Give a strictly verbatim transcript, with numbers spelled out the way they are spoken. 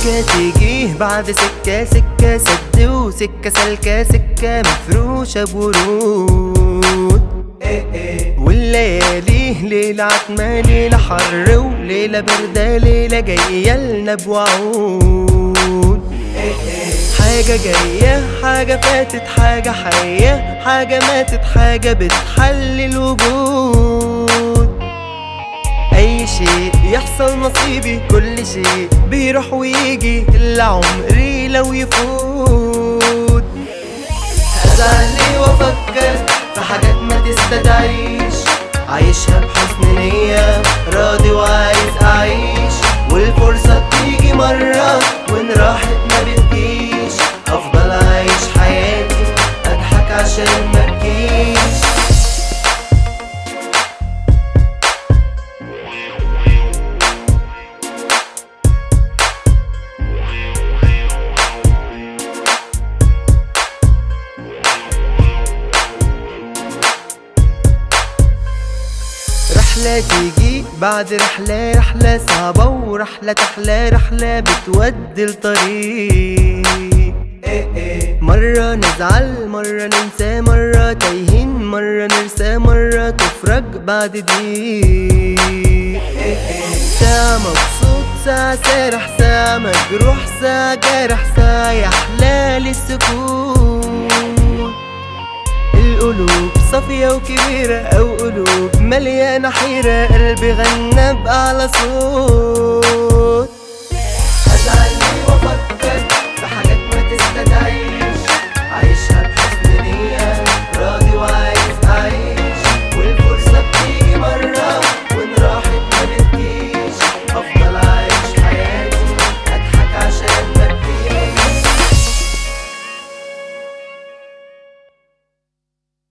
سكة تيجيه بعد سكة، سكة سد وسكة سلكة، سكة مفروشة بورود. والليالي ليلة عتمة، ليلة حر وليلة باردة، ليلة جاية لنا بوعود. حاجة جاية، حاجة فاتت، حاجة حية، حاجة ماتت، حاجة بتحلي الوجود. أي شيء يحصل نصيبي، كل شيء بيروح ويجي إلا عمري لو يفوت. هزعل ليه وأفكر في حاجات ما تستدعيش، عايشها بحسن نية، راضي وعايز أعيش. والفرصة بتيجي مرة وإن راحت ما بتجيش، أفضل عايش حياتي أضحك عشان مبكيش. رحلة تيجي بعد رحلة، رحلة صعبة ورحلة تحلى، رحلة بتودي الطريق. مرة نزعل، مرة ننسى، مرة تايهين، مرة نرسى، مرة تفرج بعد ضيق. ساعة مبسوط، ساعة سارح، ساعة مجروح، ساعة جارح، ساعة يحلى السكوت. القلوب صافية وكبيرة أو قلوب مليانة حيرة، قلبي غنى بأعلى صوت.